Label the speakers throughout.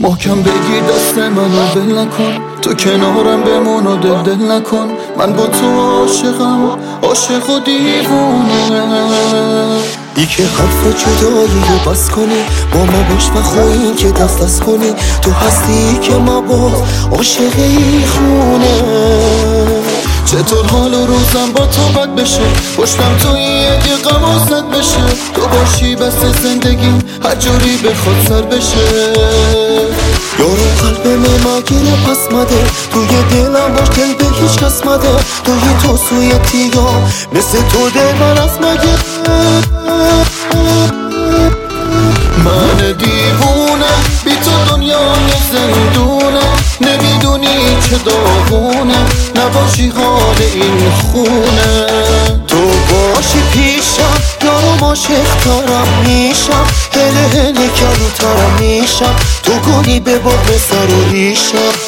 Speaker 1: محکم بگیر دست منو ول نکن، تو کنارم بمون و دل نکن. من با تو عاشقم، عاشق و دیوونه. ای که حرف جدایی رو بس کنی، با ما باش و خواهی که دست کنی. تو هستی که ما با عاشق ای خونه. چطور حال و روزم با تو بد بشه، پشتم توی یه غمازت بشه. تو باشی بس زندگیم هر جوری بخواد سر بشه. یارو قلب من مگیره پس مده، توی دلم باش دل به هیچ کس مده. توی تو سویتیا مثل تو دل من از مگه. من دیوونه بی تو دنیای زندونه. نمیدونی چه داغونه نباشی حال این خونه. تو باشی پیشم یارو عاشق‌ترم میشم، هله هله کلوترم میشم. تو گلی به باغ سر و ریشم.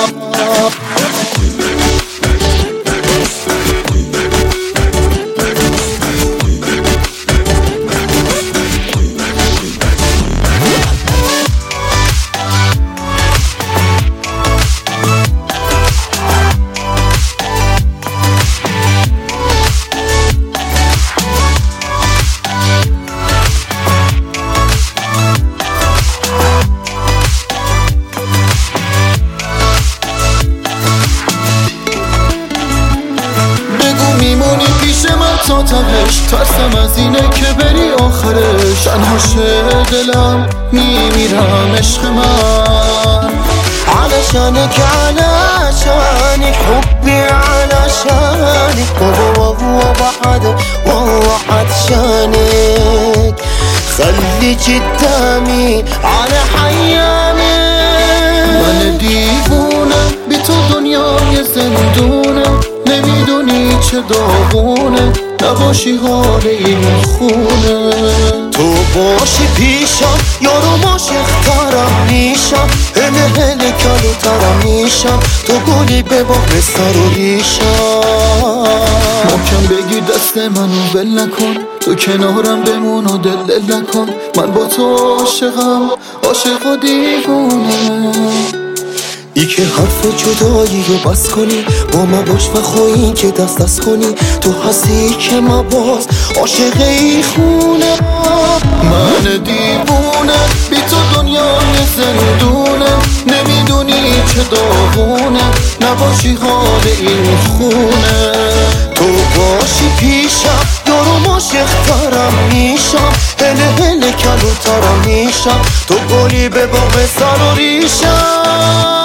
Speaker 1: میمونی پیش من تا تهش، ترسم از اینه که بری آخرش. انهاش دلم میمیرم عشق من. علشانك علشانك حبي علشانك وهو بعد وهو عطشانك. خليك قدامي على حيانك. من دیوونه بی تو دنیای زندونه. نمیدونی چه داغونه نباشی حال این خونه. تو باشی پیشم یارو عاشق‌ترم میشم، هله هله کلوترم میشم. تو گلی به باغ سر و ریشم. محکم بگیر دست منو ول نکن، تو کنارم بمون و دل نکن. من با تو عاشقم، عاشق و دیوونه. ای که حرف جدایی رو بس کنی، با ما باش و خواهی که دست کنی. تو هستی که ما باز عاشق ای خونه. من دیوونه بی تو دنیای زندونه. نمیدونی چه داغونه نباشی حال این خونه. تو باشی پیشم یارو عاشق‌ترم میشم، هله هله کلوترم میشم. تو گلی به باغ سر و ریشم.